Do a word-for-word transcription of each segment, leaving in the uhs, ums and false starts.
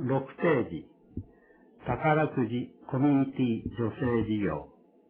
ろくページ、宝くじコミュニティ女性事業。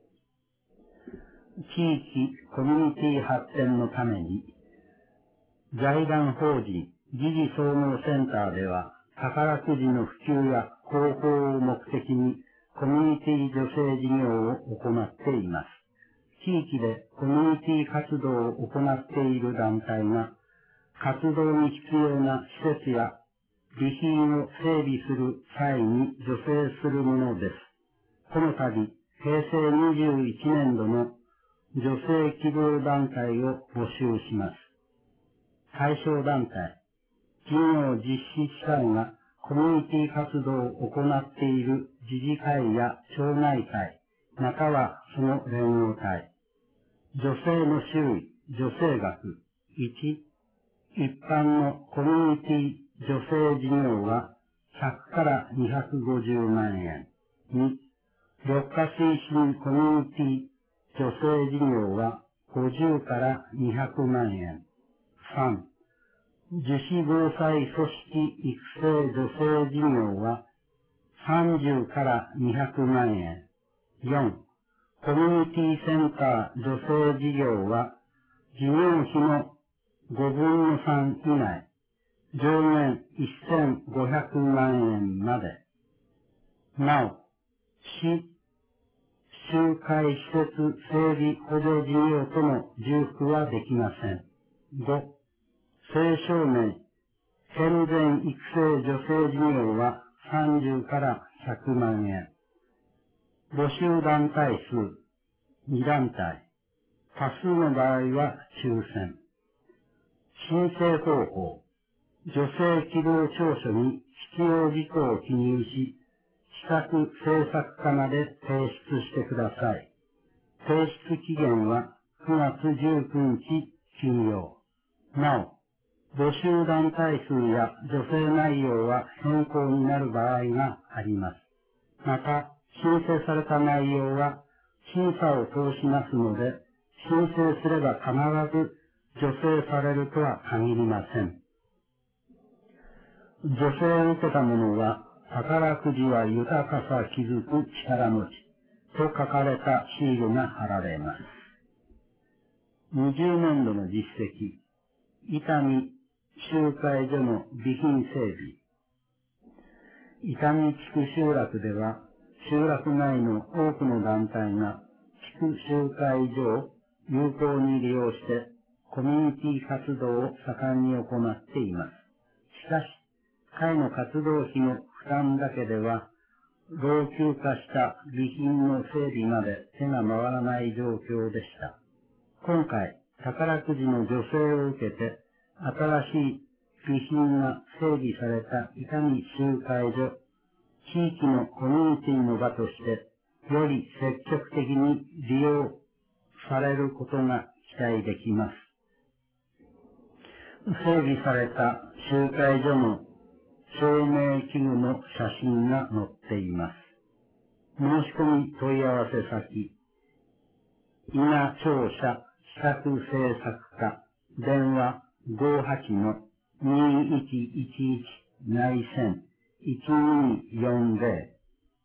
地域コミュニティ発展のために、財団法人疑似総合センターでは、宝くじの普及や広報を目的にコミュニティ女性事業を行っています。地域でコミュニティ活動を行っている団体が、活動に必要な施設や備品を整備する際に助成するものです。この度、平成にじゅういちねんどの女性希望団体を募集します。対象団体、事業実施機関がコミュニティ活動を行っている自治会や町内会、またはその連合体。女性の種類、女性額。いち、一般のコミュニティ女性事業はひゃくからにひゃくごじゅうまんえん。に、緑化推進コミュニティ女性事業はごじゅうからにひゃくまんえん。さん、自主防災組織育成女性事業はさんじゅうからにひゃくまんえん。よん、コミュニティセンター女性事業は事業費のごぶんのさん以内、上限せんごひゃくまんえんまで。なお、市、集会施設整備補助事業との重複はできません。ご、青少年、健全育成女性事業はさんじゅうからひゃくまんえん。募集団体数、に団体。多数の場合は抽選。申請方法。女性希望調書に必要事項を記入し、企画制作課まで提出してください。提出期限はくがつじゅうくにち休業。なお、募集団体数や助成内容は変更になる場合があります。また、申請された内容は審査を通しますので、申請すれば必ず助成されるとは限りません。助成を受けた者は、宝くじは豊かさ気づく力持ちと書かれたシールが貼られます。にじゅうねんどの実績、伊丹集会所の備品整備。伊丹地区集落では、集落内の多くの団体が地区集会所を有効に利用してコミュニティ活動を盛んに行っています。しかし、会の活動費の負担だけでは、老朽化した備品の整備まで手が回らない状況でした。今回、宝くじの助成を受けて、新しい備品が整備された伊丹集会所、地域のコミュニティの場として、より積極的に利用されることが期待できます。整備された集会所の照明器具の写真が載っています。申し込み問い合わせ先、伊那庁舎企画制作課、電話 ごはちのにいちいちいち 内線いちによんぜ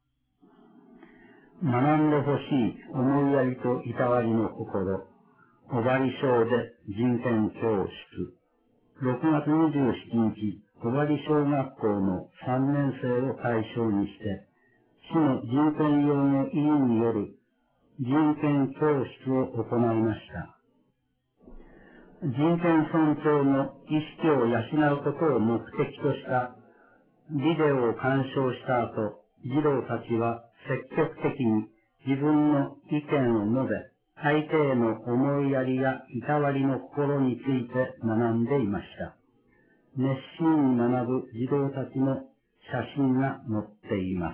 ろ。学んでほしい思いやりといたわりの心、小針小で人権教室。ろくがつにじゅうしちにち、小針小学校のさんねんせいを対象にして、市の人権擁護委員による人権教室を行いました。人権尊重の意識を養うことを目的としたビデオを鑑賞した後、児童たちは積極的に自分の意見を述べ、相手への思いやりやいたわりの心について学んでいました。熱心に学ぶ児童たちの写真が載っています。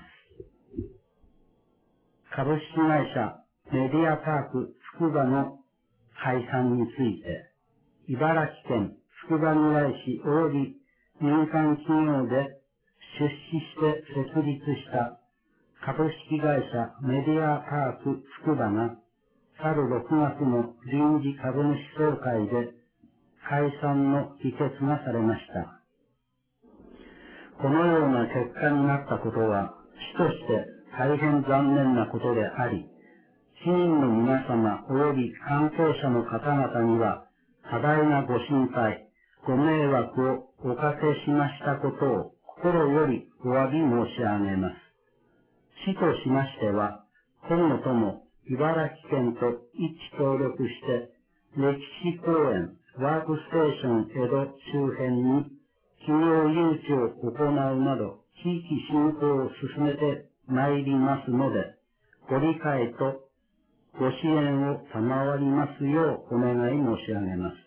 株式会社メディアパークつくばの解散について、茨城県つくばみらい市及び民間企業で出資して設立した株式会社メディアパークつくばが去るろくがつの臨時株主総会で解散の議決がされました。 このような結果になったことは、主として大変残念なことであり、市民の皆様及び関係者の方々には、多大なご心配、ご迷惑をおかけしましたことを心よりお詫び申し上げます。市としましては、今後とも茨城県と一致協力して、歴史公園、ワークステーション江戸周辺に企業誘致を行うなど、地域振興を進めてまいりますので、ご理解とご支援を賜りますようお願い申し上げます。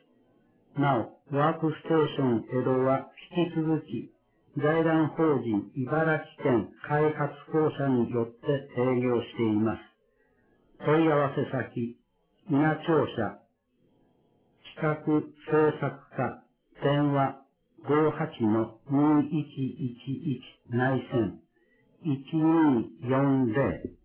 なお、ワークステーション江戸は引き続き、財団法人茨城県開発公社によって営業しています。問い合わせ先、稲庁舎、企画制作課、電話 ごーはちのにいちいちいち 内線いちにーよんぜろ